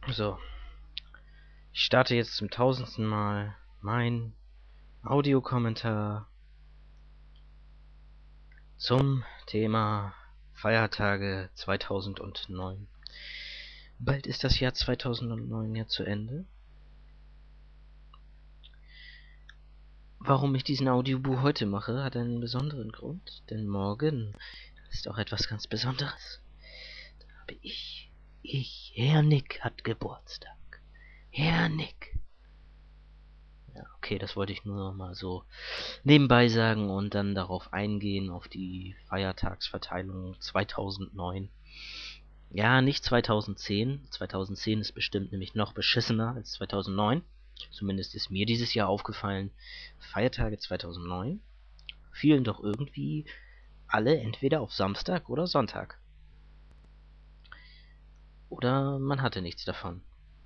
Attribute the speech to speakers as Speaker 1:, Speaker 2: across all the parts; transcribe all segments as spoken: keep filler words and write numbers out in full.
Speaker 1: So, ich starte jetzt zum tausendsten Mal mein Audiokommentar zum Thema Feiertage zweitausendneun. Bald ist das Jahr zweitausendneun ja zu Ende. Warum ich diesen Audiobuch heute mache, hat einen besonderen Grund, denn morgen ist auch etwas ganz Besonderes. Da habe ich, ich, Herr Nick hat Geburtstag. Herr Nick. Ja, okay, das wollte ich nur mal so nebenbei sagen und dann darauf eingehen, auf die Feiertagsverteilung zweitausendneun. Ja, nicht zweitausendzehn. zweitausendzehn ist bestimmt nämlich noch beschissener als zweitausendneun. Zumindest ist mir dieses Jahr aufgefallen, Feiertage zweitausendneun fielen doch irgendwie alle entweder auf Samstag oder Sonntag. Oder man hatte nichts davon.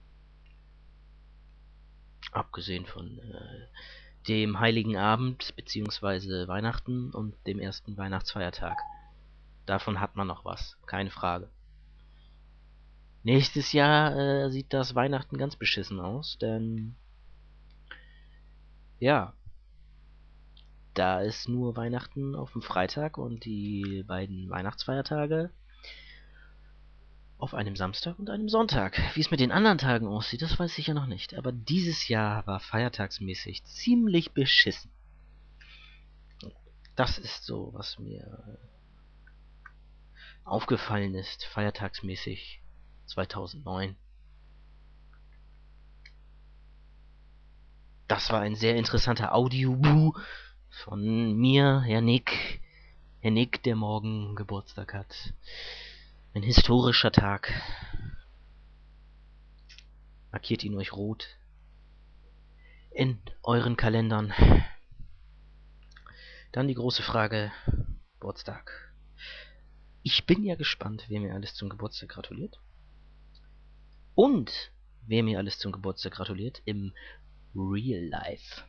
Speaker 1: Abgesehen von äh, dem Heiligen Abend bzw. Weihnachten und dem ersten Weihnachtsfeiertag. Davon hat man noch was, keine Frage. Nächstes Jahr äh, sieht das Weihnachten ganz beschissen aus, denn ja, da ist nur Weihnachten auf dem Freitag und die beiden Weihnachtsfeiertage auf einem Samstag und einem Sonntag. Wie es mit den anderen Tagen aussieht, das weiß ich ja noch nicht. Aber dieses Jahr war feiertagsmäßig ziemlich beschissen. Das ist so, was mir aufgefallen ist, feiertagsmäßig zweitausendneun. Das war ein sehr interessanter Audiobu von mir, Herr Nick. Herr Nick, der morgen Geburtstag hat. Ein historischer Tag. Markiert ihn euch rot in euren Kalendern. Dann die große Frage, Geburtstag. Ich bin ja gespannt, wer mir alles zum Geburtstag gratuliert. Und wer mir alles zum Geburtstag gratuliert im Real Life.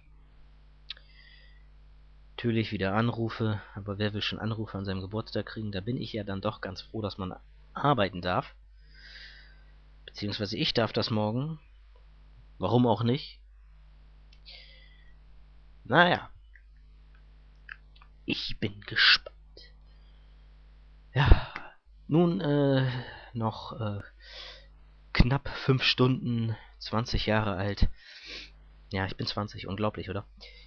Speaker 1: Natürlich wieder Anrufe, aber wer will schon Anrufe an seinem Geburtstag kriegen? Da bin ich ja dann doch ganz froh, dass man arbeiten darf. Beziehungsweise ich darf das morgen. Warum auch nicht? Naja. Ich bin gespannt. Ja, nun äh, noch äh, knapp fünf Stunden, zwanzig Jahre alt. Ja, ich bin zwanzig, unglaublich, oder?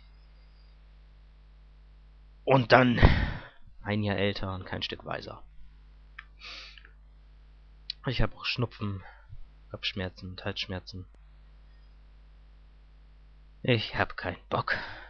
Speaker 1: Und dann ein Jahr älter und kein Stück weiser. Ich habe auch Schnupfen, Kopfschmerzen und Halsschmerzen. Ich hab keinen Bock.